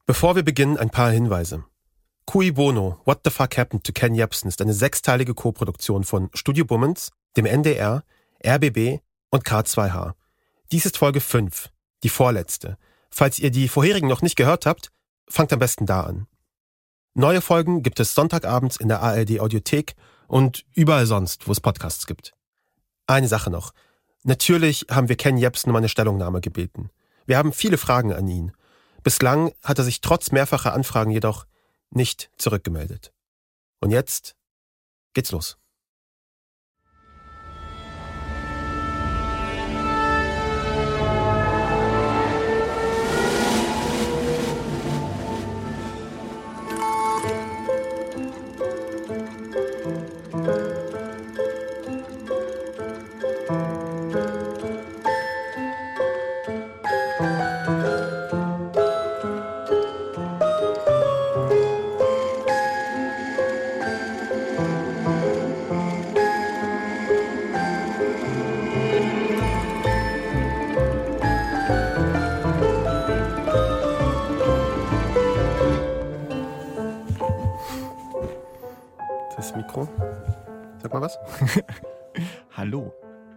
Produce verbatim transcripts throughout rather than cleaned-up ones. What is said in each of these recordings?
Bevor wir beginnen, ein paar Hinweise. Cui Bono, What the Fuck Happened to Ken Jebsen ist eine sechsteilige Co-Produktion von Studio Bummens, dem N D R, R B B und K zwei H. Dies ist Folge fünf, die vorletzte. Falls ihr die vorherigen noch nicht gehört habt, fangt am besten da an. Neue Folgen gibt es Sonntagabends in der A R D Audiothek und überall sonst, wo es Podcasts gibt. Eine Sache noch. Natürlich haben wir Ken Jebsen um eine Stellungnahme gebeten. Wir haben viele Fragen an ihn. Bislang hat er sich trotz mehrfacher Anfragen jedoch nicht zurückgemeldet. Und jetzt geht's los. Das Mikro. Sag mal was. Hallo.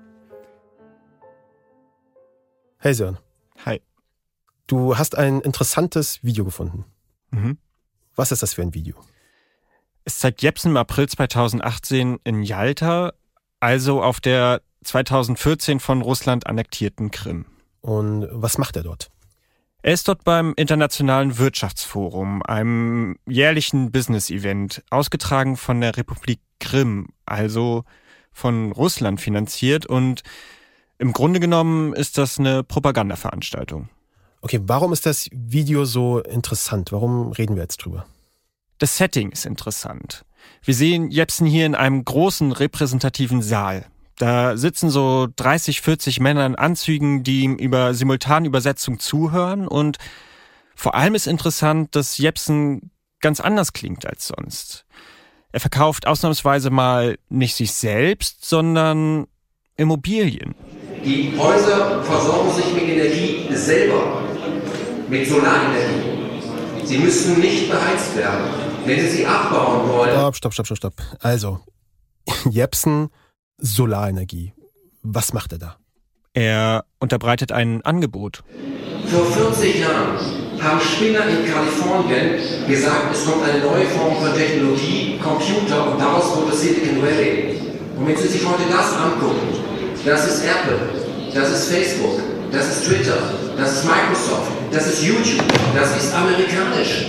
Hey Sören. Hi. Du hast ein interessantes Video gefunden. Mhm. Was ist das für ein Video? Es zeigt Jebsen im April zweitausendachtzehn in Jalta, also auf der zweitausendvierzehn von Russland annektierten Krim. Und was macht er dort? Er ist dort beim Internationalen Wirtschaftsforum, einem jährlichen Business-Event, ausgetragen von der Republik Krim, also von Russland finanziert, und im Grunde genommen ist das eine Propagandaveranstaltung. Okay, warum ist das Video so interessant? Warum reden wir jetzt drüber? Das Setting ist interessant. Wir sehen Jebsen hier in einem großen repräsentativen Saal. Da sitzen so dreißig, vierzig Männer in Anzügen, die ihm über Simultanübersetzung zuhören, und vor allem ist interessant, dass Jebsen ganz anders klingt als sonst. Er verkauft ausnahmsweise mal nicht sich selbst, sondern Immobilien. Die Häuser versorgen sich mit Energie selber, mit Solarenergie. Sie müssen nicht beheizt werden. Wenn Sie sie abbauen wollen... Stopp, stopp, stopp, stopp, stopp. Also, Jebsen... Solarenergie. Was macht er da? Er unterbreitet ein Angebot. Vor vierzig Jahren haben Spinner in Kalifornien gesagt, es kommt eine neue Form von Technologie, Computer, und daraus wurde Silicon Valley. Und wenn Sie sich heute das angucken, das ist Apple, das ist Facebook, das ist Twitter, das ist Microsoft, das ist YouTube, das ist amerikanisch.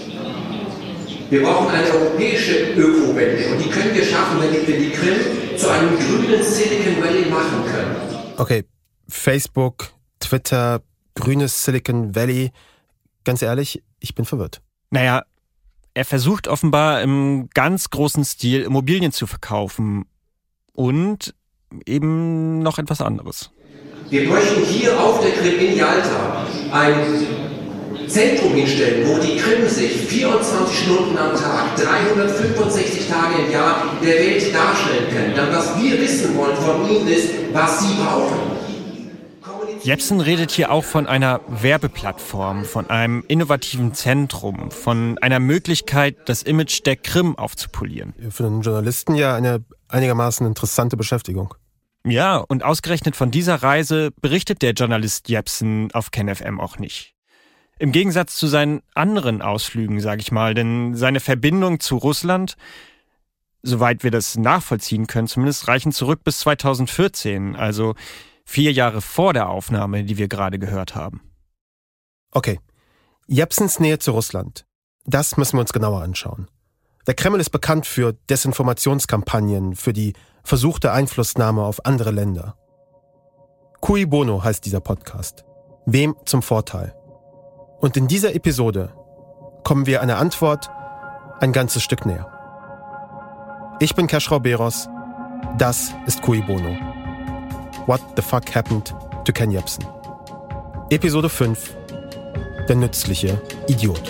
Wir brauchen eine europäische Ökowende, und die können wir schaffen, wenn wir die Krim zu einem grünen Silicon Valley machen können. Okay, Facebook, Twitter, grünes Silicon Valley. Ganz ehrlich, ich bin verwirrt. Naja, er versucht offenbar im ganz großen Stil Immobilien zu verkaufen und eben noch etwas anderes. Wir möchten hier auf der Krim in Jalta ein Zentrum hinstellen, wo die Krim sich vierundzwanzig Stunden am Tag, dreihundertfünfundsechzig Tage im Jahr der Welt darstellen können. Dann, was wir wissen wollen von ihnen, ist, was sie brauchen. Jebsen redet hier auch von einer Werbeplattform, von einem innovativen Zentrum, von einer Möglichkeit, das Image der Krim aufzupolieren. Für einen Journalisten ja eine einigermaßen interessante Beschäftigung. Ja, und ausgerechnet von dieser Reise berichtet der Journalist Jebsen auf KenFM auch nicht. Im Gegensatz zu seinen anderen Ausflügen, sage ich mal, denn seine Verbindung zu Russland, soweit wir das nachvollziehen können, zumindest reichen zurück bis zweitausendvierzehn, also vier Jahre vor der Aufnahme, die wir gerade gehört haben. Okay, Jebsens Nähe zu Russland, das müssen wir uns genauer anschauen. Der Kreml ist bekannt für Desinformationskampagnen, für die versuchte Einflussnahme auf andere Länder. Cui Bono heißt dieser Podcast. Wem zum Vorteil? Und in dieser Episode kommen wir einer Antwort ein ganzes Stück näher. Ich bin Keschrau Beros. Das ist Cui Bono. What the fuck happened to Ken Jebsen? Episode fünf. Der nützliche Idiot.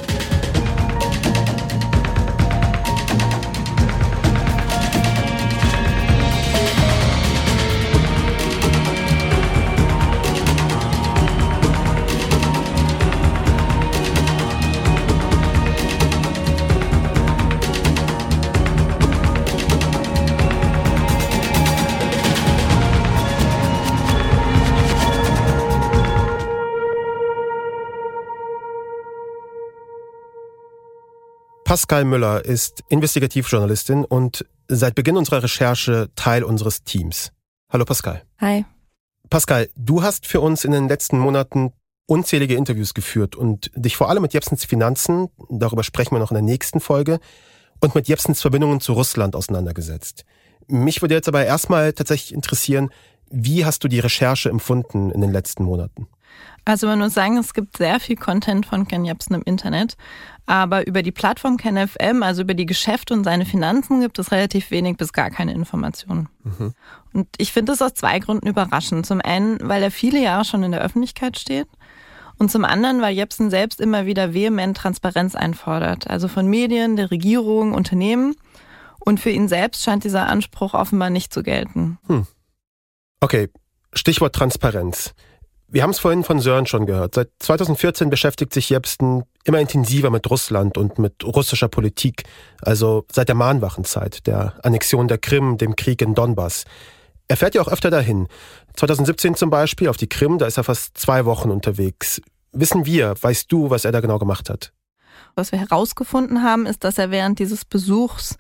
Pascal Müller ist Investigativjournalistin und seit Beginn unserer Recherche Teil unseres Teams. Hallo Pascal. Hi. Pascal, du hast für uns in den letzten Monaten unzählige Interviews geführt und dich vor allem mit Jepsens Finanzen, darüber sprechen wir noch in der nächsten Folge, und mit Jepsens Verbindungen zu Russland auseinandergesetzt. Mich würde jetzt aber erstmal tatsächlich interessieren, wie hast du die Recherche empfunden in den letzten Monaten? Also man muss sagen, es gibt sehr viel Content von Ken Jebsen im Internet, aber über die Plattform KenFM, also über die Geschäfte und seine Finanzen, gibt es relativ wenig bis gar keine Informationen. Mhm. Und ich finde es aus zwei Gründen überraschend. Zum einen, weil er viele Jahre schon in der Öffentlichkeit steht und zum anderen, weil Jebsen selbst immer wieder vehement Transparenz einfordert, also von Medien, der Regierung, Unternehmen. Und für ihn selbst scheint dieser Anspruch offenbar nicht zu gelten. Hm. Okay, Stichwort Transparenz. Wir haben es vorhin von Sören schon gehört. Seit zweitausendvierzehn beschäftigt sich Jebsen immer intensiver mit Russland und mit russischer Politik. Also seit der Mahnwachenzeit, der Annexion der Krim, dem Krieg in Donbass. Er fährt ja auch öfter dahin. zweitausendsiebzehn zum Beispiel auf die Krim, da ist er fast zwei Wochen unterwegs. Wissen wir, weißt du, was er da genau gemacht hat? Was wir herausgefunden haben, ist, dass er während dieses Besuchs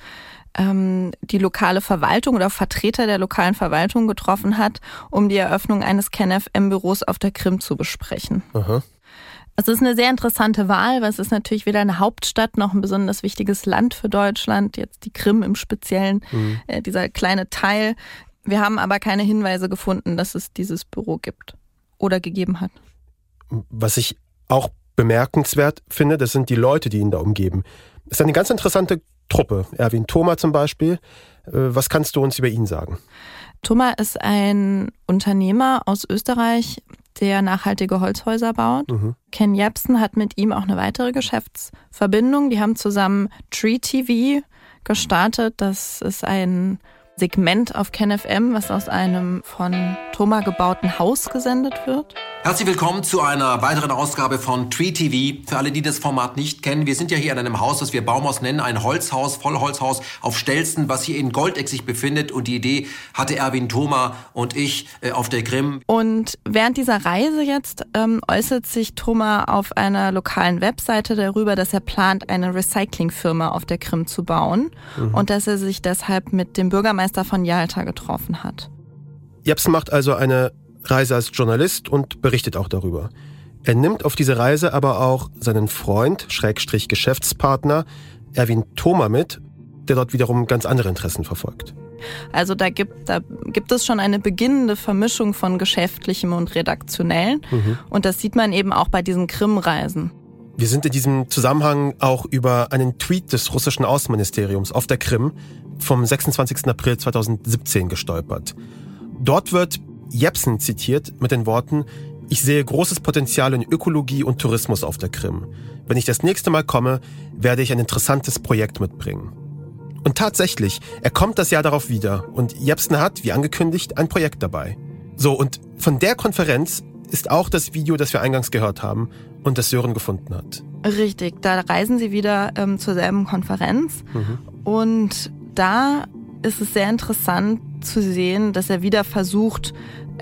ähm, die lokale Verwaltung oder Vertreter der lokalen Verwaltung getroffen hat, um die Eröffnung eines KenFM-Büros auf der Krim zu besprechen. Aha. Es ist eine sehr interessante Wahl, weil es ist natürlich weder eine Hauptstadt noch ein besonders wichtiges Land für Deutschland, jetzt die Krim im Speziellen, mhm. äh, dieser kleine Teil. Wir haben aber keine Hinweise gefunden, dass es dieses Büro gibt oder gegeben hat. Was ich auch bemerkenswert finde, das sind die Leute, die ihn da umgeben. Das ist eine ganz interessante Truppe. Erwin Thoma zum Beispiel. Was kannst du uns über ihn sagen? Thoma ist ein Unternehmer aus Österreich, der nachhaltige Holzhäuser baut. Mhm. Ken Jebsen hat mit ihm auch eine weitere Geschäftsverbindung. Die haben zusammen Tree T V gestartet. Das ist ein Segment auf KenFM, was aus einem von Thoma gebauten Haus gesendet wird. Herzlich willkommen zu einer weiteren Ausgabe von Tree T V. Für alle, die das Format nicht kennen, wir sind ja hier in einem Haus, das wir Baumhaus nennen, ein Holzhaus, Vollholzhaus auf Stelzen, was hier in Goldeck sich befindet. Und die Idee hatte Erwin Thoma und ich äh, auf der Krim. Und während dieser Reise jetzt ähm, äußert sich Thoma auf einer lokalen Webseite darüber, dass er plant, eine Recyclingfirma auf der Krim zu bauen mhm. und dass er sich deshalb mit dem Bürgermeister von Jalta getroffen hat. Jebsen macht also eine Reise als Journalist und berichtet auch darüber. Er nimmt auf diese Reise aber auch seinen Freund, Schrägstrich Geschäftspartner, Erwin Thoma mit, der dort wiederum ganz andere Interessen verfolgt. Also da gibt, da gibt es schon eine beginnende Vermischung von Geschäftlichem und Redaktionellen. Mhm. Und das sieht man eben auch bei diesen Krim-Reisen. Wir sind in diesem Zusammenhang auch über einen Tweet des russischen Außenministeriums auf der Krim vom sechsundzwanzigsten April zweitausendsiebzehn gestolpert. Dort wird Jebsen zitiert mit den Worten: Ich sehe großes Potenzial in Ökologie und Tourismus auf der Krim. Wenn ich das nächste Mal komme, werde ich ein interessantes Projekt mitbringen. Und tatsächlich, er kommt das Jahr darauf wieder und Jebsen hat, wie angekündigt, ein Projekt dabei. So, und von der Konferenz ist auch das Video, das wir eingangs gehört haben und das Sören gefunden hat. Richtig, da reisen sie wieder ähm, zur selben Konferenz mhm. und da ist es sehr interessant zu sehen, dass er wieder versucht,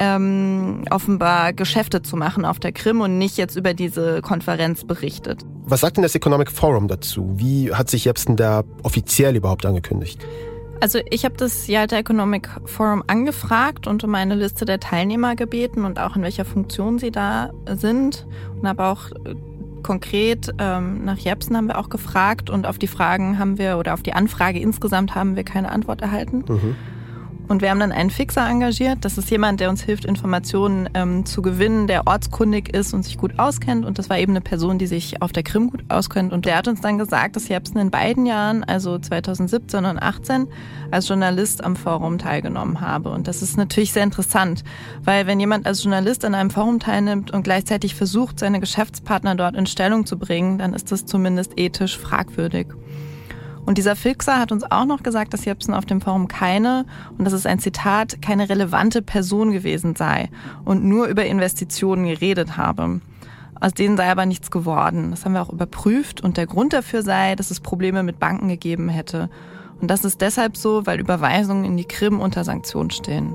ähm, offenbar Geschäfte zu machen auf der Krim und nicht jetzt über diese Konferenz berichtet. Was sagt denn das Economic Forum dazu? Wie hat sich Jebsen da offiziell überhaupt angekündigt? Also ich habe das Jalta Economic Forum angefragt und um eine Liste der Teilnehmer gebeten und auch in welcher Funktion sie da sind und habe auch konkret ähm, nach Jebsen haben wir auch gefragt und auf die Fragen haben wir oder auf die Anfrage insgesamt haben wir keine Antwort erhalten. Mhm. Und wir haben dann einen Fixer engagiert. Das ist jemand, der uns hilft, Informationen ähm, zu gewinnen, der ortskundig ist und sich gut auskennt. Und das war eben eine Person, die sich auf der Krim gut auskennt. Und der hat uns dann gesagt, dass Jebsen in beiden Jahren, also zweitausendsiebzehn und achtzehn, als Journalist am Forum teilgenommen habe. Und das ist natürlich sehr interessant, weil wenn jemand als Journalist an einem Forum teilnimmt und gleichzeitig versucht, seine Geschäftspartner dort in Stellung zu bringen, dann ist das zumindest ethisch fragwürdig. Und dieser Fixer hat uns auch noch gesagt, dass Jebsen auf dem Forum keine, und das ist ein Zitat, keine relevante Person gewesen sei und nur über Investitionen geredet habe. Aus denen sei aber nichts geworden. Das haben wir auch überprüft und der Grund dafür sei, dass es Probleme mit Banken gegeben hätte. Und das ist deshalb so, weil Überweisungen in die Krim unter Sanktionen stehen.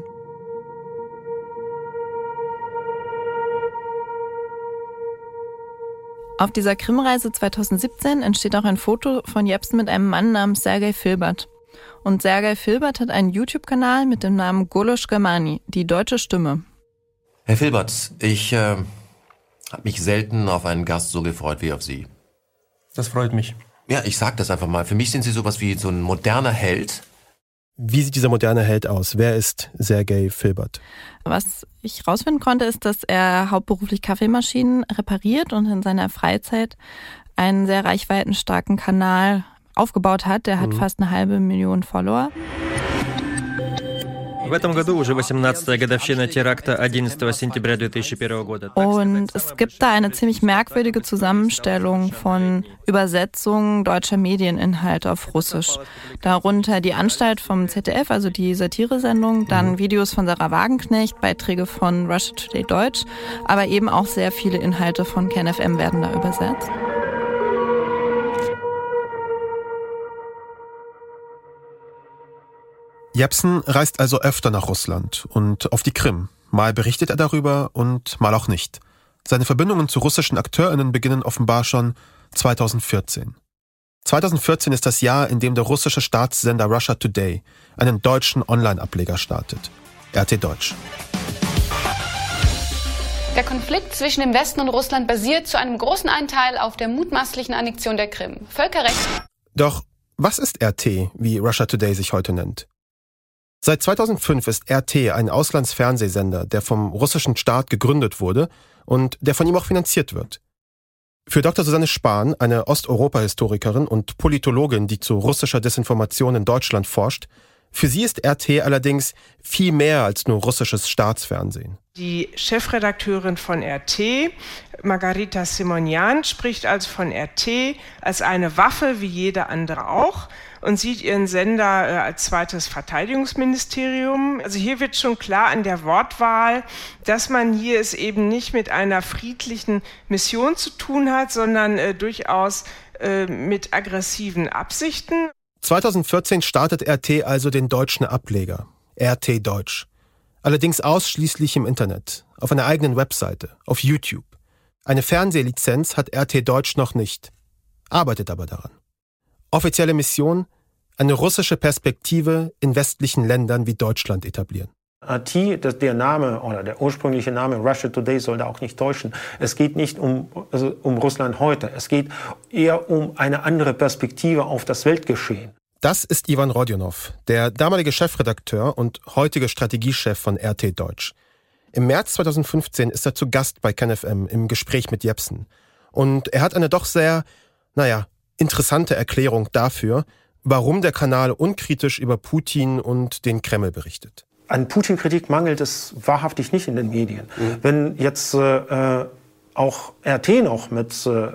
Auf dieser Krim-Reise zweitausendsiebzehn entsteht auch ein Foto von Jepsen mit einem Mann namens Sergei Filbert. Und Sergei Filbert hat einen YouTube-Kanal mit dem Namen Golosch Germani, die deutsche Stimme. Herr Filbert, ich äh, habe mich selten auf einen Gast so gefreut wie auf Sie. Das freut mich. Ja, ich sag das einfach mal. Für mich sind Sie sowas wie so ein moderner Held. Wie sieht dieser moderne Held aus? Wer ist Sergei Filbert? Was ich rausfinden konnte, ist, dass er hauptberuflich Kaffeemaschinen repariert und in seiner Freizeit einen sehr reichweitenstarken Kanal aufgebaut hat. Der hat mhm. fast eine halbe Million Follower. Und es gibt da eine ziemlich merkwürdige Zusammenstellung von Übersetzungen deutscher Medieninhalte auf Russisch. Darunter die Anstalt vom Z D F, also die Satiresendung, dann Videos von Sarah Wagenknecht, Beiträge von Russia Today Deutsch, aber eben auch sehr viele Inhalte von KenFM werden da übersetzt. Jepsen reist also öfter nach Russland und auf die Krim. Mal berichtet er darüber und mal auch nicht. Seine Verbindungen zu russischen AkteurInnen beginnen offenbar schon zweitausendvierzehn. zweitausendvierzehn ist das Jahr, in dem der russische Staatssender Russia Today einen deutschen Online-Ableger startet. R T Deutsch. Der Konflikt zwischen dem Westen und Russland basiert zu einem großen Anteil auf der mutmaßlichen Annexion der Krim. Völkerrecht. Doch was ist R T, wie Russia Today sich heute nennt? Seit zweitausendfünf ist R T ein Auslandsfernsehsender, der vom russischen Staat gegründet wurde und der von ihm auch finanziert wird. Für Doktor Susanne Spahn, eine Osteuropa-Historikerin und Politologin, die zu russischer Desinformation in Deutschland forscht, für sie ist R T allerdings viel mehr als nur russisches Staatsfernsehen. Die Chefredakteurin von R T, Margarita Simonian, spricht also von R T als eine Waffe wie jede andere auch und sieht ihren Sender äh, als zweites Verteidigungsministerium. Also hier wird schon klar an der Wortwahl, dass man hier es eben nicht mit einer friedlichen Mission zu tun hat, sondern äh, durchaus äh, mit aggressiven Absichten. zweitausendvierzehn startet R T also den deutschen Ableger, R T Deutsch. Allerdings ausschließlich im Internet, auf einer eigenen Webseite, auf YouTube. Eine Fernsehlizenz hat R T Deutsch noch nicht, arbeitet aber daran. Offizielle Mission: eine russische Perspektive in westlichen Ländern wie Deutschland etablieren. R T, der Name oder der ursprüngliche Name Russia Today soll da auch nicht täuschen. Es geht nicht um, also um Russland heute, es geht eher um eine andere Perspektive auf das Weltgeschehen. Das ist Ivan Rodionov, der damalige Chefredakteur und heutige Strategiechef von R T Deutsch. Im März zweitausendfünfzehn ist er zu Gast bei KenFM im Gespräch mit Jepsen. Und er hat eine doch sehr, naja, interessante Erklärung dafür, warum der Kanal unkritisch über Putin und den Kreml berichtet. An Putin-Kritik mangelt es wahrhaftig nicht in den Medien. Mhm. Wenn jetzt äh, auch R T noch mit äh,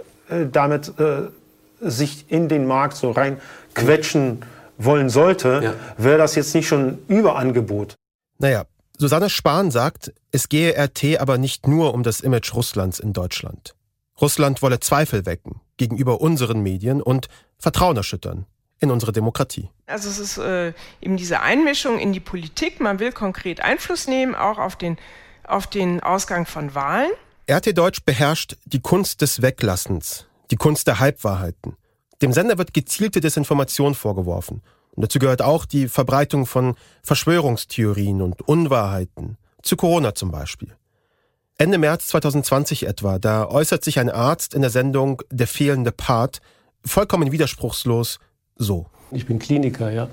damit äh, sich in den Markt so rein quetschen wollen sollte, ja, wäre das jetzt nicht schon Überangebot. Naja, Susanne Spahn sagt, es gehe R T aber nicht nur um das Image Russlands in Deutschland. Russland wolle Zweifel wecken gegenüber unseren Medien und Vertrauen erschüttern in unsere Demokratie. Also es ist äh, eben diese Einmischung in die Politik. Man will konkret Einfluss nehmen, auch auf den, auf den Ausgang von Wahlen. R T Deutsch beherrscht die Kunst des Weglassens, die Kunst der Halbwahrheiten. Dem Sender wird gezielte Desinformation vorgeworfen. Und dazu gehört auch die Verbreitung von Verschwörungstheorien und Unwahrheiten. Zu Corona zum Beispiel. Ende März zweitausendzwanzig etwa, da äußert sich ein Arzt in der Sendung Der fehlende Part vollkommen widerspruchslos so. Ich bin Kliniker, ja.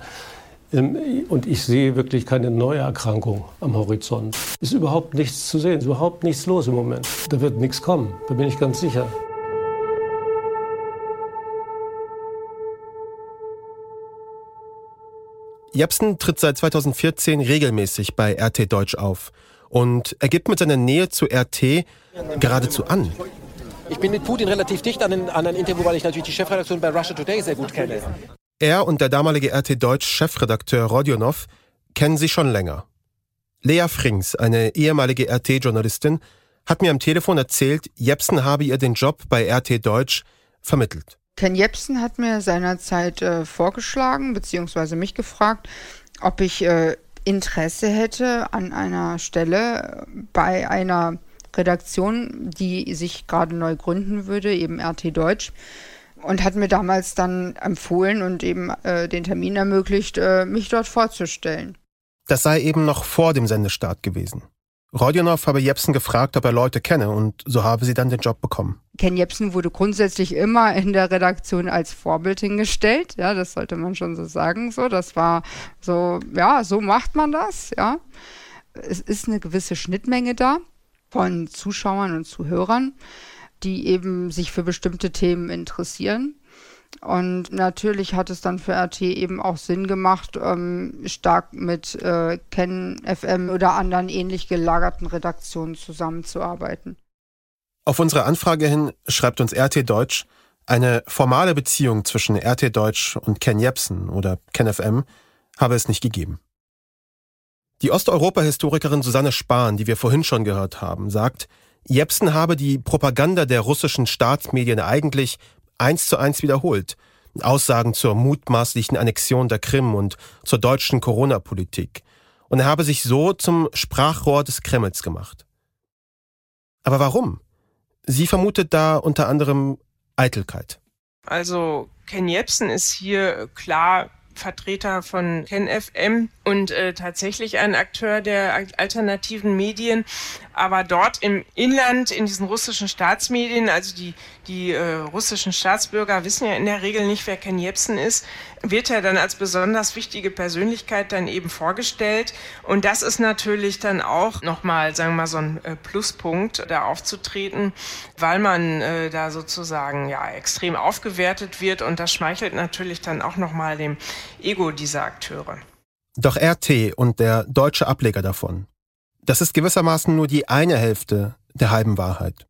Und ich sehe wirklich keine neue Erkrankung am Horizont. Ist überhaupt nichts zu sehen, ist überhaupt nichts los im Moment. Da wird nichts kommen, da bin ich ganz sicher. Jepsen tritt seit zweitausendvierzehn regelmäßig bei R T Deutsch auf und er gibt mit seiner Nähe zu R T geradezu an. Ich bin mit Putin relativ dicht an einem an Interview, weil ich natürlich die Chefredaktion bei Russia Today sehr gut kenne. Er und der damalige R T Deutsch Chefredakteur Rodionov kennen sich schon länger. Lea Frings, eine ehemalige R T-Journalistin, hat mir am Telefon erzählt, Jepsen habe ihr den Job bei R T Deutsch vermittelt. Ken Jepsen hat mir seinerzeit äh, vorgeschlagen, beziehungsweise mich gefragt, ob ich äh, Interesse hätte an einer Stelle bei einer Redaktion, die sich gerade neu gründen würde, eben R T Deutsch. Und hat mir damals dann empfohlen und eben äh, den Termin ermöglicht, äh, mich dort vorzustellen. Das sei eben noch vor dem Sendestart gewesen. Rodionow habe Jepsen gefragt, ob er Leute kenne, und so habe sie dann den Job bekommen. Ken Jepsen wurde grundsätzlich immer in der Redaktion als Vorbild hingestellt. Ja, das sollte man schon so sagen. So, das war so, ja, so macht man das. Ja, es ist eine gewisse Schnittmenge da von Zuschauern und Zuhörern, die eben sich für bestimmte Themen interessieren. Und natürlich hat es dann für R T eben auch Sinn gemacht, ähm, stark mit äh, Ken F M oder anderen ähnlich gelagerten Redaktionen zusammenzuarbeiten. Auf unsere Anfrage hin schreibt uns R T Deutsch, eine formale Beziehung zwischen R T Deutsch und Ken Jepsen oder Ken F M habe es nicht gegeben. Die Osteuropa-Historikerin Susanne Spahn, die wir vorhin schon gehört haben, sagt, Jepsen habe die Propaganda der russischen Staatsmedien eigentlich eins zu eins wiederholt. Aussagen zur mutmaßlichen Annexion der Krim und zur deutschen Corona-Politik. Und er habe sich so zum Sprachrohr des Kremls gemacht. Aber warum? Sie vermutet da unter anderem Eitelkeit. Also Ken Jepsen ist hier klar Vertreter von Ken F M und äh, tatsächlich ein Akteur der alternativen Medien. Aber dort im Inland, in diesen russischen Staatsmedien, also die, die äh, russischen Staatsbürger wissen ja in der Regel nicht, wer Ken Jepsen ist, wird er dann als besonders wichtige Persönlichkeit dann eben vorgestellt. Und das ist natürlich dann auch nochmal, sagen wir mal, so ein äh, Pluspunkt, da aufzutreten, weil man äh, da sozusagen ja extrem aufgewertet wird. Und das schmeichelt natürlich dann auch nochmal dem Ego dieser Akteure. Doch R T und der deutsche Ableger davon, das ist gewissermaßen nur die eine Hälfte der halben Wahrheit.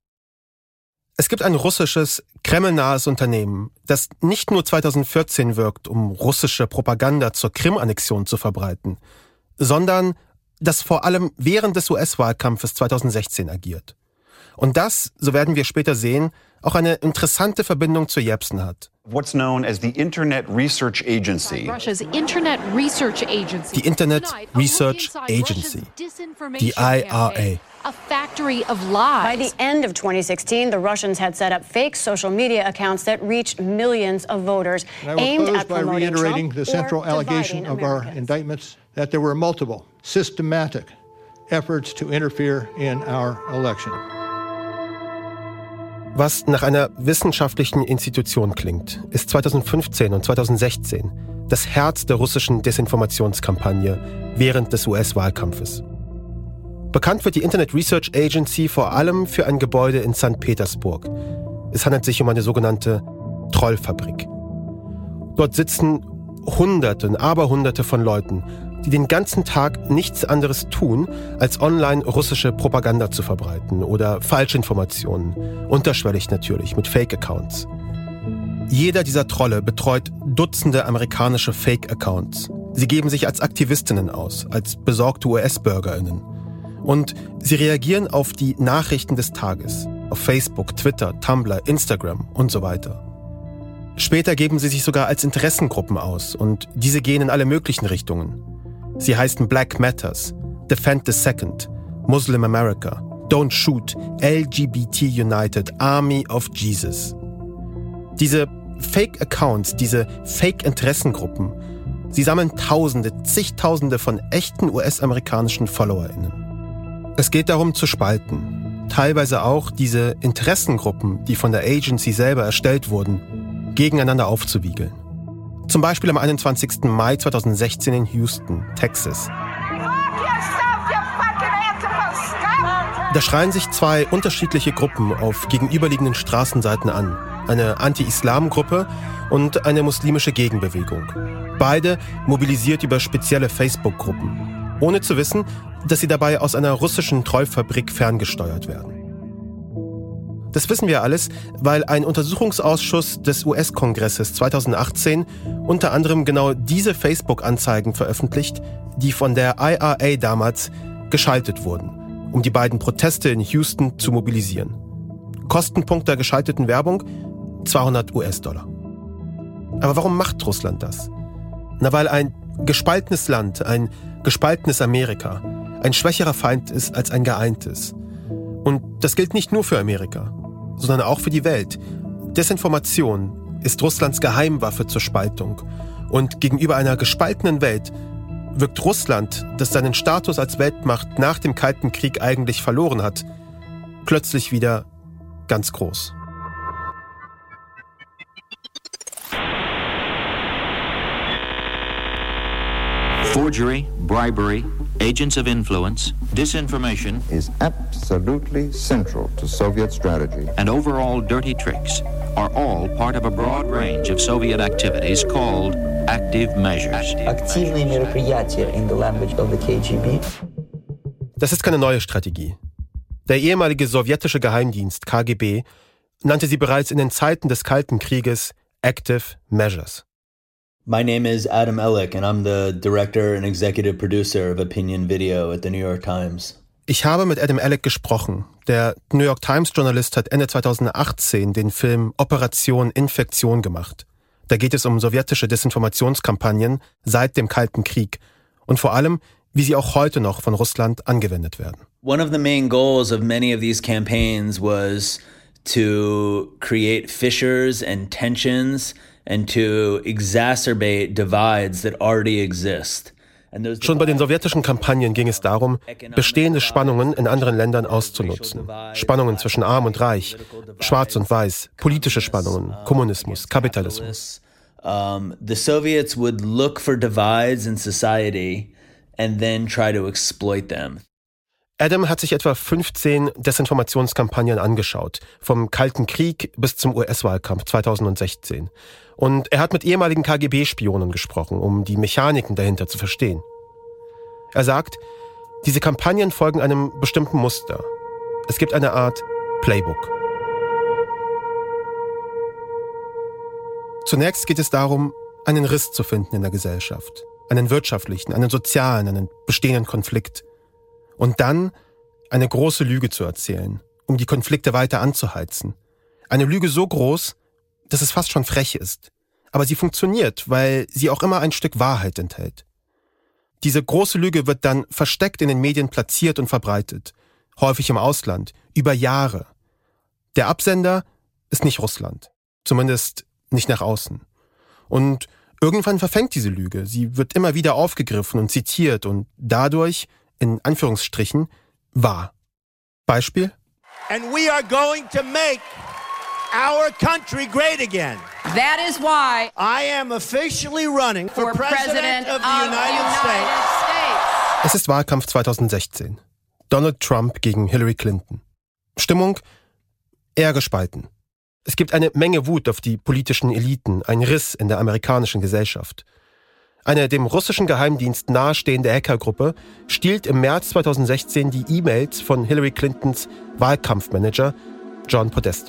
Es gibt ein russisches, kremlnahes Unternehmen, das nicht nur zweitausendvierzehn wirkt, um russische Propaganda zur Krim-Annexion zu verbreiten, sondern das vor allem während des U S-Wahlkampfes zweitausendsechzehn agiert. Und das, so werden wir später sehen, auch eine interessante Verbindung zu Jepsen hat. What's known as the Internet Research Agency. Russia's Internet Research Agency. Die Internet Research Agency, die I R A. A factory of lies. By the end of twenty sixteen, the Russians had set up fake social media accounts that reached millions of voters, aimed at by promoting reiterating Trump the central or allegation of our indictments that there were multiple systematic efforts to interfere in our election. Was nach einer wissenschaftlichen Institution klingt, ist zweitausendfünfzehn und zweitausendsechzehn das Herz der russischen Desinformationskampagne während des U S-Wahlkampfes. Bekannt wird die Internet Research Agency vor allem für ein Gebäude in Sankt Petersburg. Es handelt sich um eine sogenannte Trollfabrik. Dort sitzen Hunderte und Aberhunderte von Leuten, die den ganzen Tag nichts anderes tun, als online russische Propaganda zu verbreiten oder Falschinformationen, unterschwellig natürlich, mit Fake-Accounts. Jeder dieser Trolle betreut Dutzende amerikanische Fake-Accounts. Sie geben sich als Aktivistinnen aus, als besorgte U S-BürgerInnen. Und sie reagieren auf die Nachrichten des Tages, auf Facebook, Twitter, Tumblr, Instagram und so weiter. Später geben sie sich sogar als Interessengruppen aus und diese gehen in alle möglichen Richtungen. Sie heißen Black Matters, Defend the Second, Muslim America, Don't Shoot, L G B T United, Army of Jesus. Diese Fake-Accounts, diese Fake-Interessengruppen, sie sammeln Tausende, zigtausende von echten U S-amerikanischen FollowerInnen. Es geht darum zu spalten, teilweise auch diese Interessengruppen, die von der Agency selber erstellt wurden, gegeneinander aufzuwiegeln. Zum Beispiel am einundzwanzigsten Mai zweitausendsechzehn in Houston, Texas. Da schreien sich zwei unterschiedliche Gruppen auf gegenüberliegenden Straßenseiten an. Eine Anti-Islam-Gruppe und eine muslimische Gegenbewegung. Beide mobilisiert über spezielle Facebook-Gruppen, ohne zu wissen, dass sie dabei aus einer russischen Trollfabrik ferngesteuert werden. Das wissen wir alles, weil ein Untersuchungsausschuss des U S-Kongresses zweitausendachtzehn unter anderem genau diese Facebook-Anzeigen veröffentlicht, die von der I R A damals geschaltet wurden, um die beiden Proteste in Houston zu mobilisieren. Kostenpunkt der geschalteten Werbung? zweihundert US-Dollar. Aber warum macht Russland das? Na, weil ein gespaltenes Land, ein gespaltenes Amerika, ein schwächerer Feind ist als ein geeintes. Und das gilt nicht nur für Amerika, sondern auch für die Welt. Desinformation ist Russlands Geheimwaffe zur Spaltung. Und gegenüber einer gespaltenen Welt wirkt Russland, das seinen Status als Weltmacht nach dem Kalten Krieg eigentlich verloren hat, plötzlich wieder ganz groß. Forgery, bribery, agents of influence, disinformation is absolutely central to Soviet strategy. And overall dirty tricks are all part of a broad range of Soviet activities called active measures. Активные мероприятия in the language of the K G B. Das ist keine neue Strategie. Der ehemalige sowjetische Geheimdienst K G B nannte sie bereits in den Zeiten des Kalten Krieges Active Measures. My name is Adam Ellick and I'm the director and executive producer of Opinion Video at the New York Times. Ich habe mit Adam Ellick gesprochen. Der New York Times-Journalist hat Ende zweitausendachtzehn den Film Operation Infektion gemacht. Da geht es um sowjetische Desinformationskampagnen seit dem Kalten Krieg und vor allem, wie sie auch heute noch von Russland angewendet werden. One of the main goals of many of these campaigns was to create fissures and tensions and to exacerbate divides that already exist. Schon bei den sowjetischen Kampagnen ging es darum, bestehende Spannungen in anderen Ländern auszunutzen. Spannungen zwischen Arm und Reich, Schwarz und Weiß, politische Spannungen, Kommunismus, Kapitalismus. Um, the Soviets would look for divides in society and then try to exploit them. Adam hat sich etwa fünfzehn Desinformationskampagnen angeschaut, vom Kalten Krieg bis zum U S-Wahlkampf zweitausendsechzehn. Und er hat mit ehemaligen K G B-Spionen gesprochen, um die Mechaniken dahinter zu verstehen. Er sagt, diese Kampagnen folgen einem bestimmten Muster. Es gibt eine Art Playbook. Zunächst geht es darum, einen Riss zu finden in der Gesellschaft. Einen wirtschaftlichen, einen sozialen, einen bestehenden Konflikt. Und dann eine große Lüge zu erzählen, um die Konflikte weiter anzuheizen. Eine Lüge so groß, dass es fast schon frech ist. Aber sie funktioniert, weil sie auch immer ein Stück Wahrheit enthält. Diese große Lüge wird dann versteckt in den Medien platziert und verbreitet. Häufig im Ausland, über Jahre. Der Absender ist nicht Russland. Zumindest nicht nach außen. Und irgendwann verfängt diese Lüge. Sie wird immer wieder aufgegriffen und zitiert und dadurch, in Anführungsstrichen, wahr. Beispiel? And we are going to make our country great again. That is why I am officially running for, for President, President of the of United, the United States. States. Es ist Wahlkampf zweitausendsechzehn. Donald Trump gegen Hillary Clinton. Stimmung? Eher gespalten. Es gibt eine Menge Wut auf die politischen Eliten, ein Riss in der amerikanischen Gesellschaft. Eine dem russischen Geheimdienst nahestehende Hackergruppe stiehlt im März zweitausendsechzehn die E-Mails von Hillary Clintons Wahlkampfmanager John Podesta.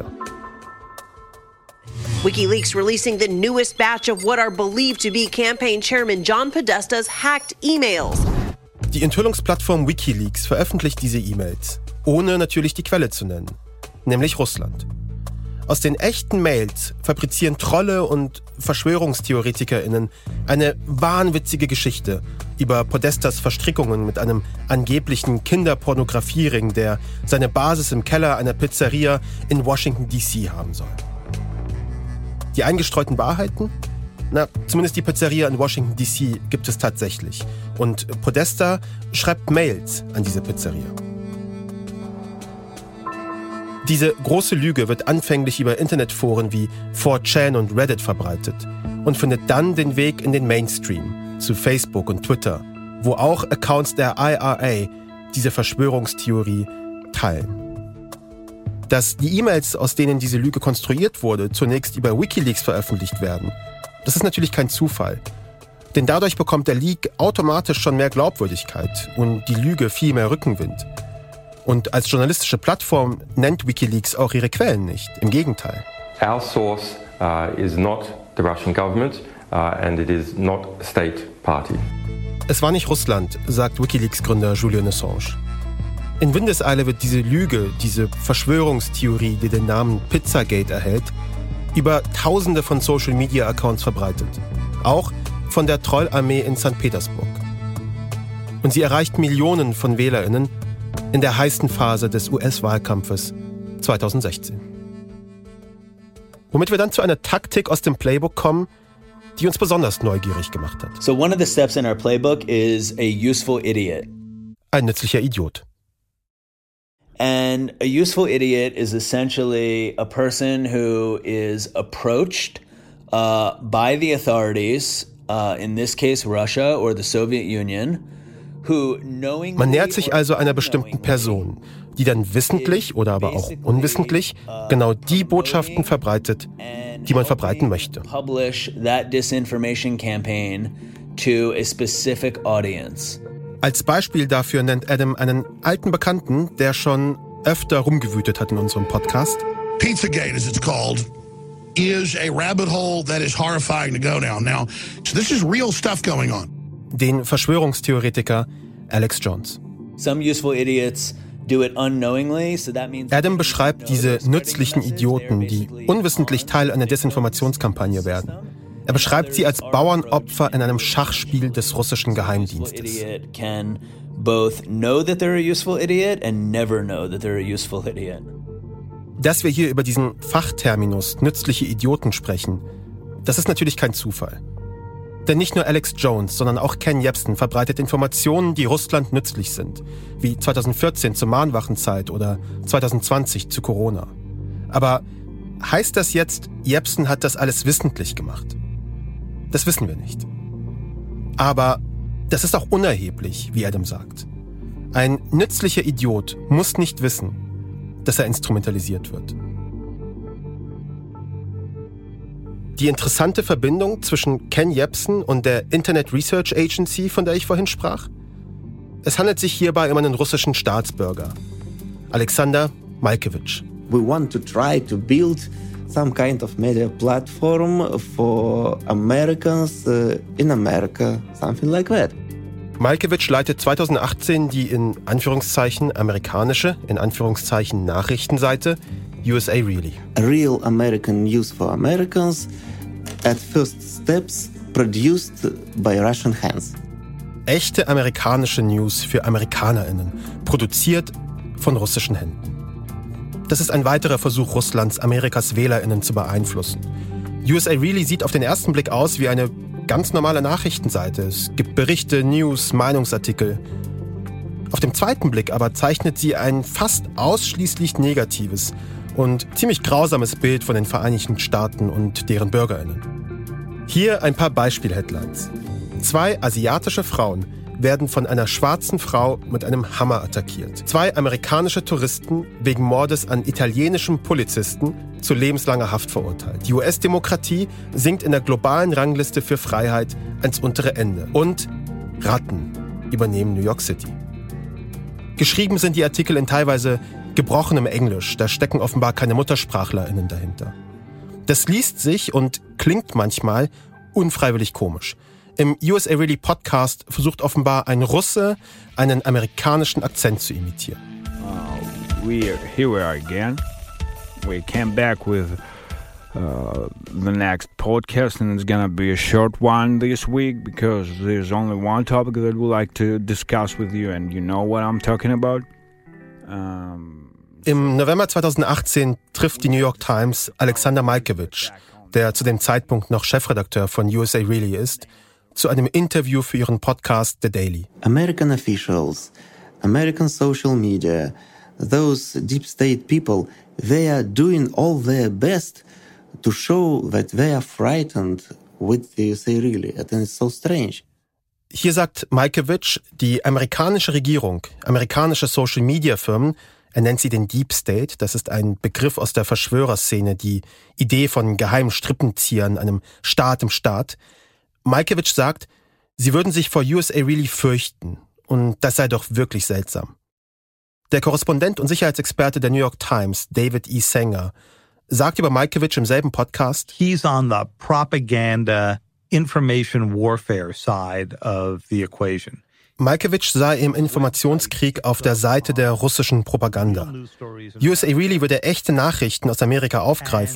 WikiLeaks releasing the newest batch of what are believed to be campaign chairman John Podesta's hacked emails. Die Enthüllungsplattform WikiLeaks veröffentlicht diese E-Mails, ohne natürlich die Quelle zu nennen, nämlich Russland. Aus den echten Mails fabrizieren Trolle und VerschwörungstheoretikerInnen eine wahnwitzige Geschichte über Podestas Verstrickungen mit einem angeblichen Kinderpornografiering, der seine Basis im Keller einer Pizzeria in Washington D C haben soll. Die eingestreuten Wahrheiten? Na, zumindest die Pizzeria in Washington D C gibt es tatsächlich. Und Podesta schreibt Mails an diese Pizzeria. Diese große Lüge wird anfänglich über Internetforen wie four chan und Reddit verbreitet und findet dann den Weg in den Mainstream, zu Facebook und Twitter, wo auch Accounts der I R A diese Verschwörungstheorie teilen. Dass die E-Mails, aus denen diese Lüge konstruiert wurde, zunächst über WikiLeaks veröffentlicht werden, das ist natürlich kein Zufall. Denn dadurch bekommt der Leak automatisch schon mehr Glaubwürdigkeit und die Lüge viel mehr Rückenwind. Und als journalistische Plattform nennt WikiLeaks auch ihre Quellen nicht. Im Gegenteil. Our source uh, is not the Russian government uh, and it is not a state party. Es war nicht Russland, sagt WikiLeaks-Gründer Julian Assange. In Windeseile wird diese Lüge, diese Verschwörungstheorie, die den Namen Pizzagate erhält, über Tausende von Social-Media-Accounts verbreitet. Auch von der Trollarmee in Sankt Petersburg. Und sie erreicht Millionen von WählerInnen, in der heißen Phase des U S-Wahlkampfes zweitausendsechzehn. Womit wir dann zu einer Taktik aus dem Playbook kommen, die uns besonders neugierig gemacht hat. So one of the steps in our playbook is a useful idiot. Ein nützlicher Idiot. And a useful idiot is essentially a person who is approached uh, by the authorities, uh, in this case Russia or the Soviet Union, who knowingly... Man nähert sich also einer bestimmten Person, die dann wissentlich oder aber auch unwissentlich genau die Botschaften verbreitet, die man verbreiten möchte. Publish that disinformation campaign to a specific audience. Als Beispiel dafür nennt Adam einen alten Bekannten, der schon öfter rumgewütet hat in unserem Podcast. Pizzagate, as it's called, is a rabbit hole that is horrifying to go down. Now, so this is real stuff going on. Den Verschwörungstheoretiker Alex Jones. Some useful idiots do it unknowingly, so that means Adam beschreibt diese nützlichen Idioten, die unwissentlich Teil einer Desinformationskampagne werden. Er beschreibt sie als Bauernopfer in einem Schachspiel des russischen Geheimdienstes. Dass wir hier über diesen Fachterminus nützliche Idioten sprechen, das ist natürlich kein Zufall. Denn nicht nur Alex Jones, sondern auch Ken Jebsen verbreitet Informationen, die Russland nützlich sind, wie zweitausendvierzehn zur Mahnwachenzeit oder zweitausendzwanzig zu Corona. Aber heißt das jetzt, Jebsen hat das alles wissentlich gemacht? Das wissen wir nicht. Aber das ist auch unerheblich, wie Adam sagt. Ein nützlicher Idiot muss nicht wissen, dass er instrumentalisiert wird. Die interessante Verbindung zwischen Ken Jebsen und der Internet Research Agency, von der ich vorhin sprach? Es handelt sich hierbei um einen russischen Staatsbürger, Alexander Malkevich. We want to try to build some kind of media platform for Americans uh, in America, something like that. Malkevich leitet zweitausendachtzehn die in Anführungszeichen amerikanische, in Anführungszeichen Nachrichtenseite U S A Really. A real American news for Americans at first steps produced by Russian hands. Echte amerikanische News für AmerikanerInnen, produziert von russischen Händen. Das ist ein weiterer Versuch Russlands, Amerikas WählerInnen zu beeinflussen. U S A Really sieht auf den ersten Blick aus wie eine ganz normale Nachrichtenseite. Es gibt Berichte, News, Meinungsartikel. Auf dem zweiten Blick aber zeichnet sie ein fast ausschließlich negatives und ziemlich grausames Bild von den Vereinigten Staaten und deren BürgerInnen. Hier ein paar Beispiel-Headlines. Zwei asiatische Frauen werden von einer schwarzen Frau mit einem Hammer attackiert. Zwei amerikanische Touristen wegen Mordes an italienischen Polizisten zu lebenslanger Haft verurteilt. Die U S-Demokratie sinkt in der globalen Rangliste für Freiheit ans untere Ende. Und Ratten übernehmen New York City. Geschrieben sind die Artikel in teilweise gebrochenem Englisch. Da stecken offenbar keine MuttersprachlerInnen dahinter. Das liest sich und klingt manchmal unfreiwillig komisch. Im U S A Really Podcast versucht offenbar ein Russe, einen amerikanischen Akzent zu imitieren. Uh, we are, here we are again. We came back with uh, the next podcast, and it's gonna be a short one this week because there's only one topic that we'd like to discuss with you, and you know what I'm talking about. Um, Im November zweitausendachtzehn trifft die New York Times Alexander Malkevich, der zu dem Zeitpunkt noch Chefredakteur von U S A Really ist, zu einem Interview für ihren Podcast The Daily. American officials, American social media, those deep state people, they are doing all their best to show that they are frightened with the U S A Really. And it's so strange. Hier sagt Malkevich, die amerikanische Regierung, amerikanische Social-Media-Firmen, er nennt sie den Deep State, das ist ein Begriff aus der Verschwörerszene, die Idee von geheimen Strippenziehern, einem Staat im Staat. Malkevich sagt, sie würden sich vor U S A Really fürchten. Und das sei doch wirklich seltsam. Der Korrespondent und Sicherheitsexperte der New York Times, David E. Sanger, sagt über Malkevich im selben Podcast, He's on the propaganda, information warfare side of the equation. Malkevich sei im Informationskrieg auf der Seite der russischen Propaganda. U S A Really würde echte Nachrichten aus Amerika aufgreifen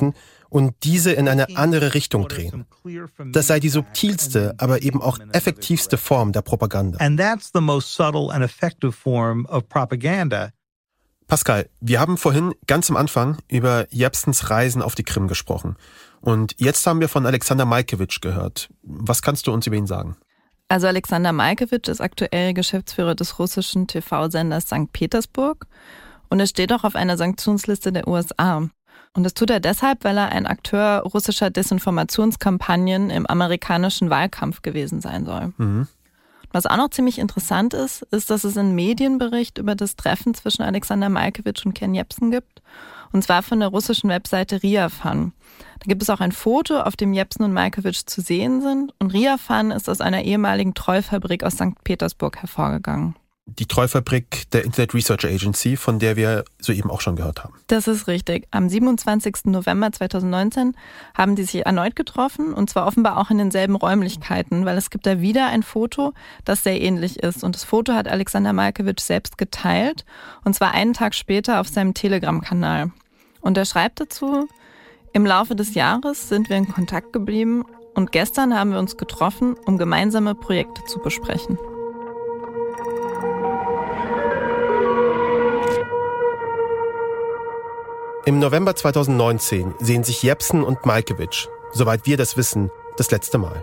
und diese in eine andere Richtung drehen. Das sei die subtilste, aber eben auch effektivste Form der Propaganda. And that's the most subtle and effective form of propaganda. Pascal, wir haben vorhin ganz am Anfang über Jepsens Reisen auf die Krim gesprochen. Und jetzt haben wir von Alexander Malkewitsch gehört. Was kannst du uns über ihn sagen? Also Alexander Malkewitsch ist aktuell Geschäftsführer des russischen T V-Senders Sankt Petersburg und er steht auch auf einer Sanktionsliste der U S A. Und das tut er deshalb, weil er ein Akteur russischer Desinformationskampagnen im amerikanischen Wahlkampf gewesen sein soll. Mhm. Was auch noch ziemlich interessant ist, ist, dass es einen Medienbericht über das Treffen zwischen Alexander Malkewitsch und Ken Jebsen gibt. Und zwar von der russischen Webseite Riafan. Da gibt es auch ein Foto, auf dem Jebsen und Malkewitsch zu sehen sind. Und Riafan ist aus einer ehemaligen Treufabrik aus Sankt Petersburg hervorgegangen. Die Treufabrik der Internet Research Agency, von der wir soeben auch schon gehört haben. Das ist richtig. Am siebenundzwanzigsten November zweitausendneunzehn haben die sich erneut getroffen und zwar offenbar auch in denselben Räumlichkeiten, weil es gibt da wieder ein Foto, das sehr ähnlich ist. Und das Foto hat Alexander Malkewitsch selbst geteilt und zwar einen Tag später auf seinem Telegram-Kanal. Und er schreibt dazu: Im Laufe des Jahres sind wir in Kontakt geblieben und gestern haben wir uns getroffen, um gemeinsame Projekte zu besprechen. Im November zweitausendneunzehn sehen sich Jebsen und Malkewitsch, soweit wir das wissen, das letzte Mal.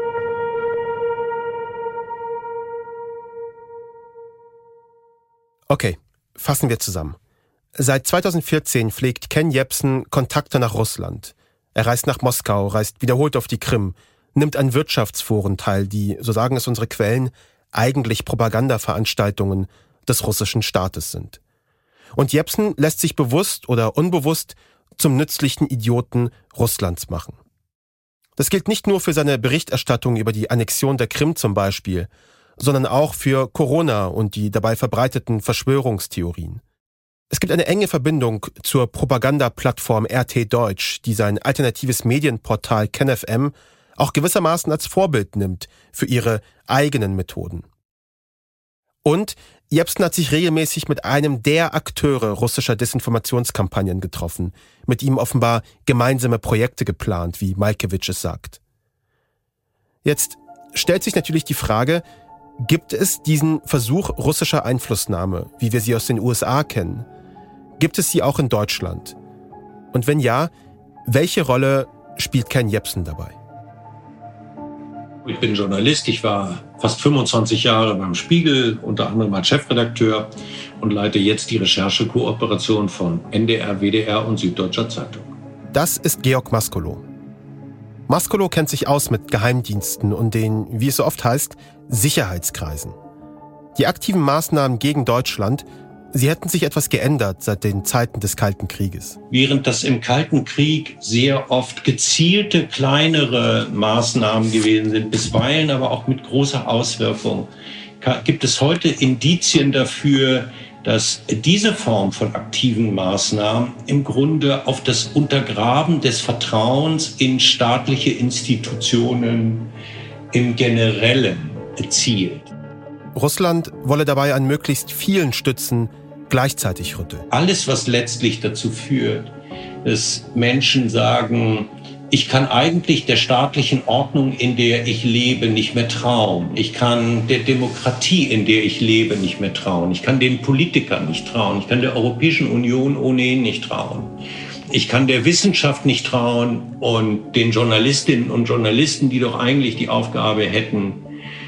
Okay, fassen wir zusammen. Seit zweitausendvierzehn pflegt Ken Jebsen Kontakte nach Russland. Er reist nach Moskau, reist wiederholt auf die Krim, nimmt an Wirtschaftsforen teil, die, so sagen es unsere Quellen, eigentlich Propagandaveranstaltungen des russischen Staates sind. Und Jebsen lässt sich bewusst oder unbewusst zum nützlichen Idioten Russlands machen. Das gilt nicht nur für seine Berichterstattung über die Annexion der Krim zum Beispiel, sondern auch für Corona und die dabei verbreiteten Verschwörungstheorien. Es gibt eine enge Verbindung zur Propagandaplattform R T Deutsch, die sein alternatives Medienportal KenFM auch gewissermaßen als Vorbild nimmt für ihre eigenen Methoden. Und Jebsen hat sich regelmäßig mit einem der Akteure russischer Desinformationskampagnen getroffen, mit ihm offenbar gemeinsame Projekte geplant, wie Malkewitsch es sagt. Jetzt stellt sich natürlich die Frage, gibt es diesen Versuch russischer Einflussnahme, wie wir sie aus den U S A kennen? Gibt es sie auch in Deutschland? Und wenn ja, welche Rolle spielt Ken Jebsen dabei? Ich bin Journalist, ich war fast fünfundzwanzig Jahre beim Spiegel, unter anderem als Chefredakteur und leite jetzt die Recherchekooperation von N D R, W D R und Süddeutscher Zeitung. Das ist Georg Maskolo. Maskolo kennt sich aus mit Geheimdiensten und den, wie es so oft heißt, Sicherheitskreisen. Die aktiven Maßnahmen gegen Deutschland, sie hätten sich etwas geändert seit den Zeiten des Kalten Krieges. Während das im Kalten Krieg sehr oft gezielte, kleinere Maßnahmen gewesen sind, bisweilen aber auch mit großer Auswirkung, gibt es heute Indizien dafür, dass diese Form von aktiven Maßnahmen im Grunde auf das Untergraben des Vertrauens in staatliche Institutionen im Generellen zielt. Russland wolle dabei an möglichst vielen Stützen gleichzeitig rütteln. Alles, was letztlich dazu führt, dass Menschen sagen, ich kann eigentlich der staatlichen Ordnung, in der ich lebe, nicht mehr trauen. Ich kann der Demokratie, in der ich lebe, nicht mehr trauen. Ich kann den Politikern nicht trauen. Ich kann der Europäischen Union ohnehin nicht trauen. Ich kann der Wissenschaft nicht trauen und den Journalistinnen und Journalisten, die doch eigentlich die Aufgabe hätten,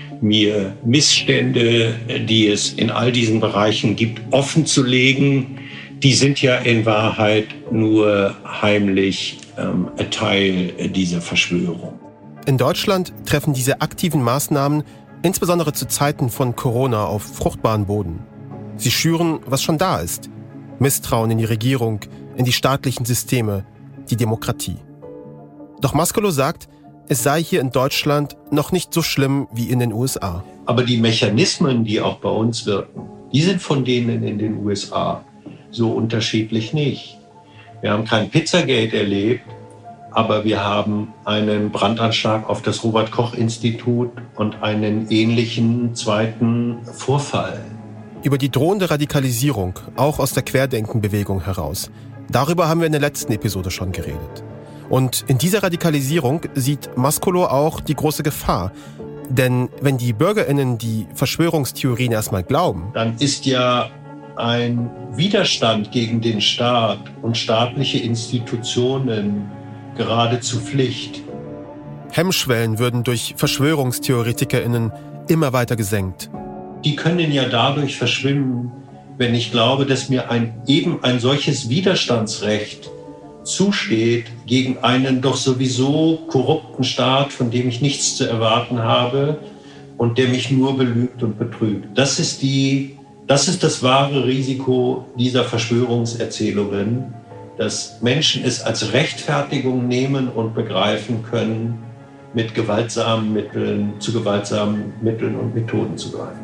mir Missstände, die es in all diesen Bereichen gibt, offenzulegen. Die sind ja in Wahrheit nur heimlich ähm, ein Teil dieser Verschwörung. In Deutschland treffen diese aktiven Maßnahmen insbesondere zu Zeiten von Corona auf fruchtbaren Boden. Sie schüren, was schon da ist. Misstrauen in die Regierung, in die staatlichen Systeme, die Demokratie. Doch Maskolo sagt, es sei hier in Deutschland noch nicht so schlimm wie in den U S A. Aber die Mechanismen, die auch bei uns wirken, die sind von denen in den U S A so unterschiedlich nicht. Wir haben kein Pizzagate erlebt, aber wir haben einen Brandanschlag auf das Robert-Koch-Institut und einen ähnlichen zweiten Vorfall. Über die drohende Radikalisierung, auch aus der Querdenken-Bewegung heraus, darüber haben wir in der letzten Episode schon geredet. Und in dieser Radikalisierung sieht Mascolo auch die große Gefahr. Denn wenn die BürgerInnen die Verschwörungstheorien erstmal glauben, dann ist ja ein Widerstand gegen den Staat und staatliche Institutionen geradezu Pflicht. Hemmschwellen würden durch VerschwörungstheoretikerInnen immer weiter gesenkt. Die können ja dadurch verschwimmen, wenn ich glaube, dass mir ein, eben ein solches Widerstandsrecht zusteht gegen einen doch sowieso korrupten Staat, von dem ich nichts zu erwarten habe und der mich nur belügt und betrügt. Das ist die, das ist das wahre Risiko dieser Verschwörungserzählungen, dass Menschen es als Rechtfertigung nehmen und begreifen können, mit gewaltsamen Mitteln, zu gewaltsamen Mitteln und Methoden zu greifen.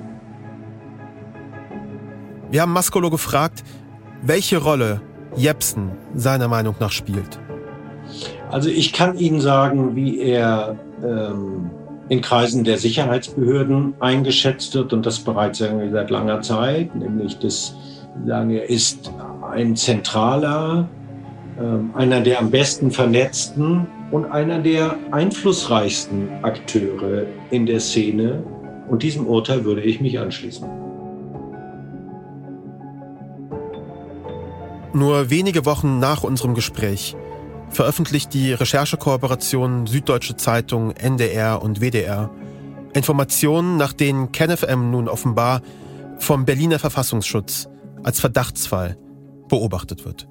Wir haben Mascolo gefragt, welche Rolle Jepsen seiner Meinung nach spielt. Also ich kann Ihnen sagen, wie er ähm, in Kreisen der Sicherheitsbehörden eingeschätzt wird, und das bereits irgendwie seit langer Zeit, nämlich dass sagen, er ist ein zentraler, ähm, einer der am besten vernetzten und einer der einflussreichsten Akteure in der Szene, und diesem Urteil würde ich mich anschließen. Nur wenige Wochen nach unserem Gespräch veröffentlicht die Recherchekooperation Süddeutsche Zeitung, N D R und W D R Informationen, nach denen KenFM nun offenbar vom Berliner Verfassungsschutz als Verdachtsfall beobachtet wird.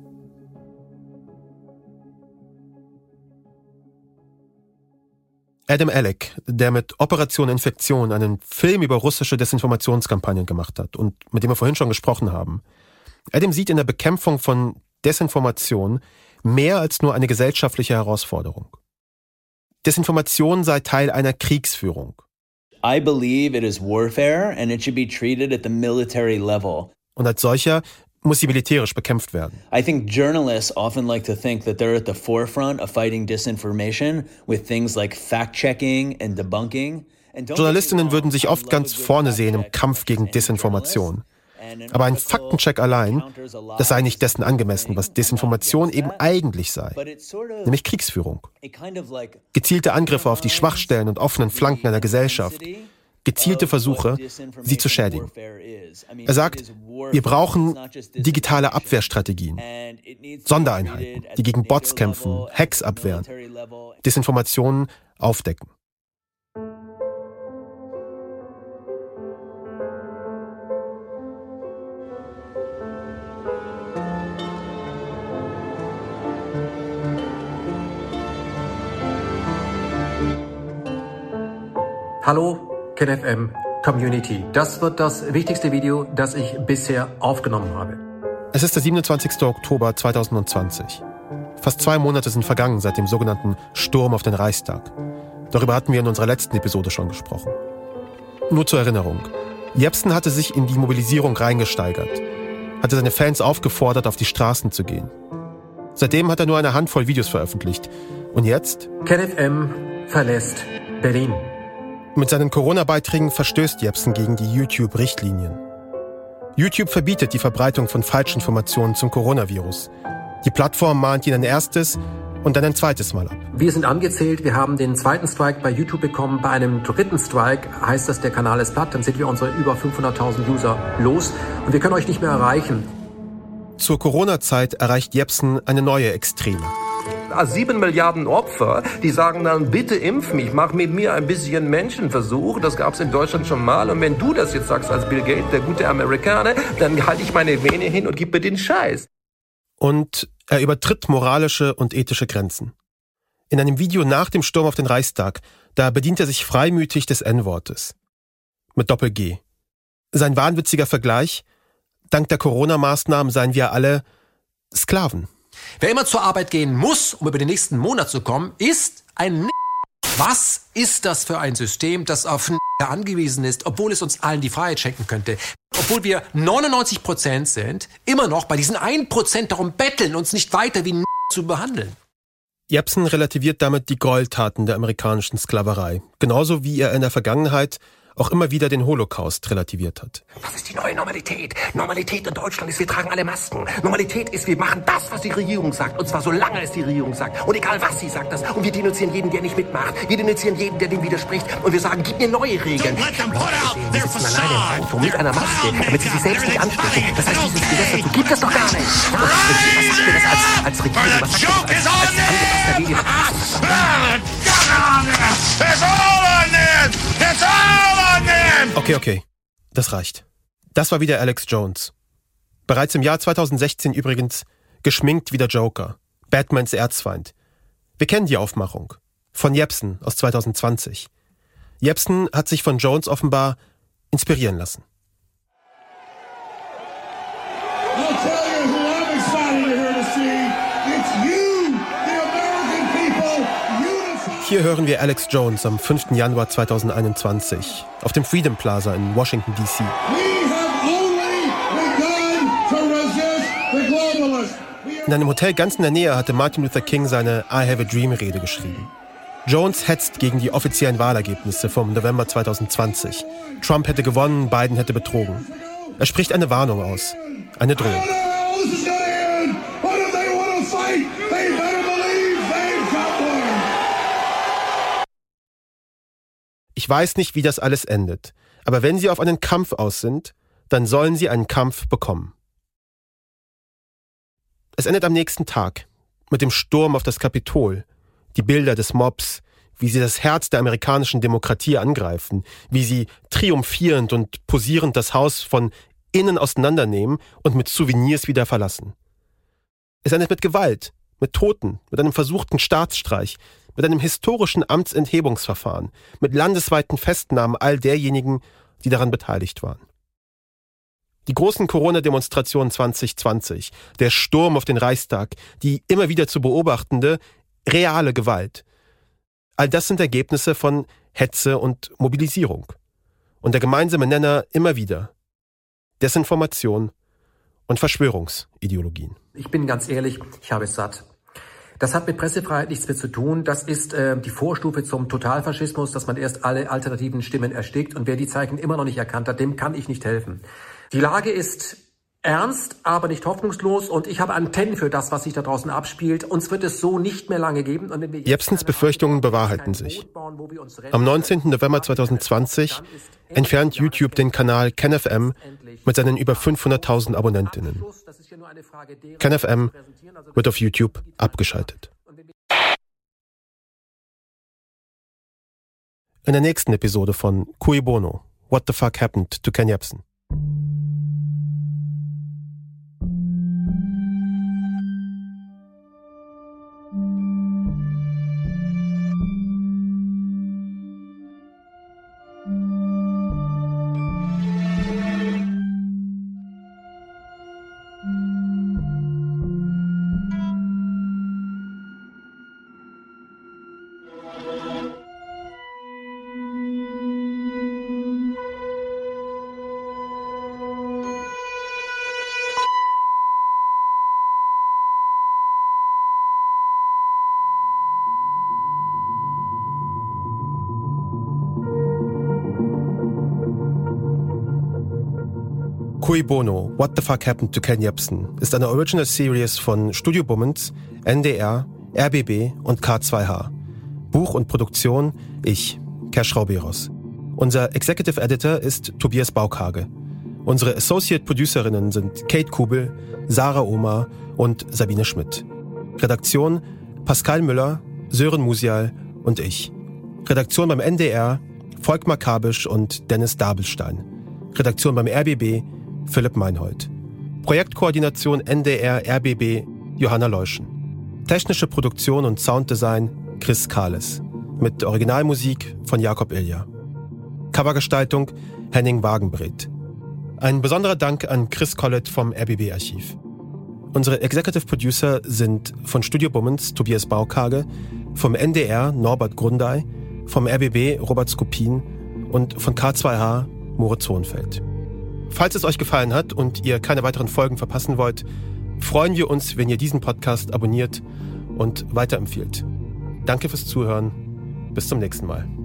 Adam Alec, der mit Operation Infektion einen Film über russische Desinformationskampagnen gemacht hat und mit dem wir vorhin schon gesprochen haben, Adam sieht in der Bekämpfung von Desinformation mehr als nur eine gesellschaftliche Herausforderung. Desinformation sei Teil einer Kriegsführung. I believe it is warfare and it should be treated at the military level. Und als solcher muss sie militärisch bekämpft werden. I think journalists often like to think that they're at the forefront of fighting disinformation with things like fact-checking and debunking. Journalistinnen würden sich oft ganz vorne sehen im Kampf gegen Desinformation. Aber ein Faktencheck allein, das sei nicht dessen angemessen, was Desinformation eben eigentlich sei, nämlich Kriegsführung. Gezielte Angriffe auf die Schwachstellen und offenen Flanken einer Gesellschaft, gezielte Versuche, sie zu schädigen. Er sagt, wir brauchen digitale Abwehrstrategien, Sondereinheiten, die gegen Bots kämpfen, Hacks abwehren, Desinformationen aufdecken. Hallo, KenFM Community. Das wird das wichtigste Video, das ich bisher aufgenommen habe. Es ist der siebenundzwanzigster Oktober zweitausendzwanzig. Fast zwei Monate sind vergangen seit dem sogenannten Sturm auf den Reichstag. Darüber hatten wir in unserer letzten Episode schon gesprochen. Nur zur Erinnerung. Jepsen hatte sich in die Mobilisierung reingesteigert, hatte seine Fans aufgefordert, auf die Straßen zu gehen. Seitdem hat er nur eine Handvoll Videos veröffentlicht. Und jetzt? KenFM verlässt Berlin. Mit seinen Corona-Beiträgen verstößt Jepsen gegen die YouTube-Richtlinien. YouTube verbietet die Verbreitung von Falschinformationen zum Coronavirus. Die Plattform mahnt ihn ein erstes und dann ein zweites Mal ab. Wir sind angezählt, wir haben den zweiten Strike bei YouTube bekommen. Bei einem dritten Strike heißt das, der Kanal ist platt, dann sind wir unsere über fünfhunderttausend User los und wir können euch nicht mehr erreichen. Zur Corona-Zeit erreicht Jepsen eine neue Extreme. Sieben Milliarden Opfer, die sagen dann, bitte impf mich, mach mit mir ein bisschen Menschenversuch. Das gab es in Deutschland schon mal. Und wenn du das jetzt sagst als Bill Gates, der gute Amerikaner, dann halte ich meine Vene hin und gib mir den Scheiß. Und er übertritt moralische und ethische Grenzen. In einem Video nach dem Sturm auf den Reichstag, da bedient er sich freimütig des En-Wortes. Mit Doppel-G. Sein wahnwitziger Vergleich: Dank der Corona-Maßnahmen seien wir alle Sklaven. Wer immer zur Arbeit gehen muss, um über den nächsten Monat zu kommen, ist ein N***. Was ist das für ein System, das auf N*** angewiesen ist, obwohl es uns allen die Freiheit schenken könnte? Obwohl wir neunundneunzig Prozent sind, immer noch bei diesen ein Prozent darum betteln, uns nicht weiter wie N*** zu behandeln. Jepsen relativiert damit die Gräueltaten der amerikanischen Sklaverei, genauso wie er in der Vergangenheit auch immer wieder den Holocaust relativiert hat. Das ist die neue Normalität. Normalität in Deutschland ist, wir tragen alle Masken. Normalität ist, wir machen das, was die Regierung sagt. Und zwar solange es die Regierung sagt. Und egal was sie sagt, das. Und wir denunzieren jeden, der nicht mitmacht. Wir denunzieren jeden, der dem widerspricht. Und wir sagen, gib mir neue Regeln. Sie sitzen alleine im Auto mit einer Maske, damit sie sich selbst nicht anstecken. Das heißt, dieses Gesetz dazu gibt es doch gar nicht. Und was sagt mir das als, als Regierung? Was sagt mir das als, als angepasster Medien? Okay, okay. Das reicht. Das war wieder Alex Jones. Bereits im Jahr zweitausendsechzehn übrigens geschminkt wie der Joker. Batmans Erzfeind. Wir kennen die Aufmachung. Von Jepsen aus zweitausendzwanzig. Jepsen hat sich von Jones offenbar inspirieren lassen. Hier hören wir Alex Jones am fünften Januar zweitausendeinundzwanzig auf dem Freedom Plaza in Washington, D C. In einem Hotel ganz in der Nähe hatte Martin Luther King seine I Have a Dream-Rede geschrieben. Jones hetzt gegen die offiziellen Wahlergebnisse vom November zweitausendzwanzig. Trump hätte gewonnen, Biden hätte betrogen. Er spricht eine Warnung aus, eine Drohung. Ich weiß nicht, wie das alles endet, aber wenn Sie auf einen Kampf aus sind, dann sollen Sie einen Kampf bekommen. Es endet am nächsten Tag mit dem Sturm auf das Kapitol, die Bilder des Mobs, wie sie das Herz der amerikanischen Demokratie angreifen, wie sie triumphierend und posierend das Haus von innen auseinandernehmen und mit Souvenirs wieder verlassen. Es endet mit Gewalt, mit Toten, mit einem versuchten Staatsstreich, mit einem historischen Amtsenthebungsverfahren, mit landesweiten Festnahmen all derjenigen, die daran beteiligt waren. Die großen Corona-Demonstrationen zwanzig zwanzig, der Sturm auf den Reichstag, die immer wieder zu beobachtende, reale Gewalt. All das sind Ergebnisse von Hetze und Mobilisierung. Und der gemeinsame Nenner immer wieder Desinformation und Verschwörungsideologien. Ich bin ganz ehrlich, ich habe es satt. Das hat mit Pressefreiheit nichts mehr zu tun. Das ist äh, die Vorstufe zum Totalfaschismus, dass man erst alle alternativen Stimmen erstickt. Und wer die Zeichen immer noch nicht erkannt hat, dem kann ich nicht helfen. Die Lage ist ernst, aber nicht hoffnungslos. Und ich habe Antennen für das, was sich da draußen abspielt. Uns wird es so nicht mehr lange geben. Und wenn wir Jepsens Befürchtungen bewahrheiten sich. Am neunzehnten November zweitausendzwanzig entfernt YouTube den Kanal KenFM mit seinen über fünfhunderttausend Abonnentinnen. KenFM wird auf YouTube abgeschaltet. In der nächsten Episode von Cui Bono, What the Fuck Happened to Ken Jepsen? Cui Bono, What the Fuck Happened to Ken Jepsen ist eine Original Series von Studio Bummens, N D R, R B B und K zwei H. Buch und Produktion, ich, Kersch Rauberos. Unser Executive Editor ist Tobias Baukhage. Unsere Associate Producerinnen sind Kate Kubel, Sarah Omar und Sabine Schmidt. Redaktion Pascal Müller, Sören Musial und ich. Redaktion beim N D R Volkmar Kabisch und Dennis Dabelstein. Redaktion beim R B B Philipp Meinhold. Projektkoordination N D R R B B Johanna Leuschen. Technische Produktion und Sounddesign Chris Kahles. Mit Originalmusik von Jakob Ilja. Covergestaltung Henning Wagenbreth. Ein besonderer Dank an Chris Collett vom R B B-Archiv. Unsere Executive Producer sind von Studio Bummens Tobias Baukhage, vom N D R Norbert Grundei, vom R B B Robert Skopin und von K zwei H Moritz Hohenfeld. Falls es euch gefallen hat und ihr keine weiteren Folgen verpassen wollt, freuen wir uns, wenn ihr diesen Podcast abonniert und weiterempfiehlt. Danke fürs Zuhören. Bis zum nächsten Mal.